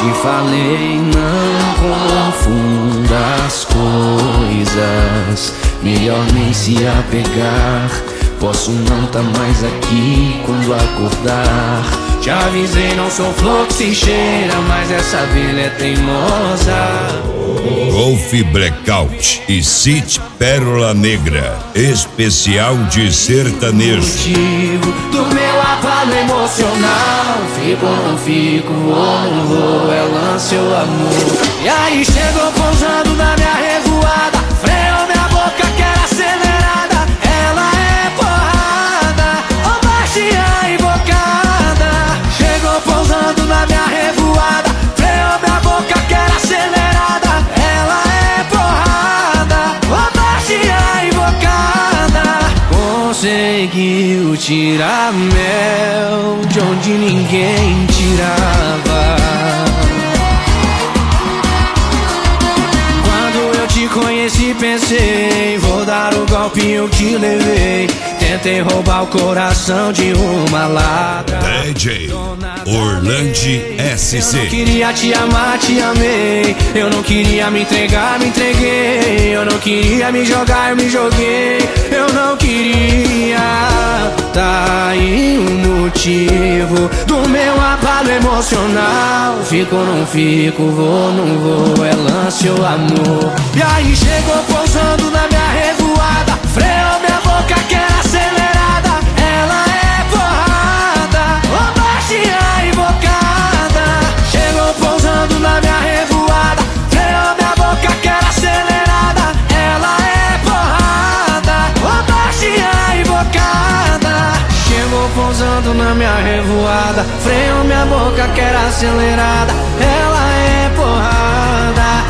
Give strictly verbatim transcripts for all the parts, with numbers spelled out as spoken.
te falei, não confunda as coisas. Melhor nem se apegar. Posso não tá mais aqui quando acordar. Te avisei, não sou flor que se cheira, mas essa abelha é teimosa. Golf Blackout e City Pérola Negra, especial de sertanejo. Motivo do meu abalo emocional. Fico ou não fico, vou não vou, é lance ou amor. E aí chegou pousando na minha revoada, freou minha boca que era acelerada. Ela é porrada, ou baixinha invocada. Chegou pousando na minha revoada, freou minha boca que era acelerada. Ela é porrada, ou baixinha invocada. Conseguiu tirar mel de onde ninguém tirava. Quando eu te conheci pensei, vou dar o golpe eu te levei. Tentei roubar o coração de uma ladra. D J Orlandi S C. Eu não queria te amar, te amei. Eu não queria me entregar, me entreguei. Eu não queria me jogar, eu me joguei. Eu não queria. Tá aí o motivo do meu abalo emocional. Fico ou não fico, vou não vou, é lance ou amor. E aí chegou pousando na minha revoada, freou minha boca que era acelerada. Ela é porrada, ô baixinha invocada. Chegou pousando na minha revoada, freou minha boca que era acelerada. Ela é porrada, ô baixinha invocada. Chegou pousando na minha revoada, freou minha boca que era acelerada. Ela é porrada.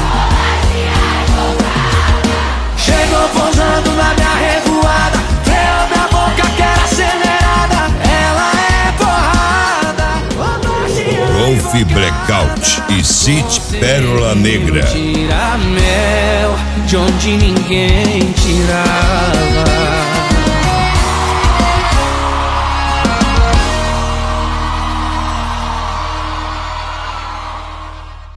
Chegou pousando na minha revoada, freou minha boca que era acelerada. Ela é porrada. Golf Blackout e City Pérola Negra. Tira mel de onde ninguém tirava.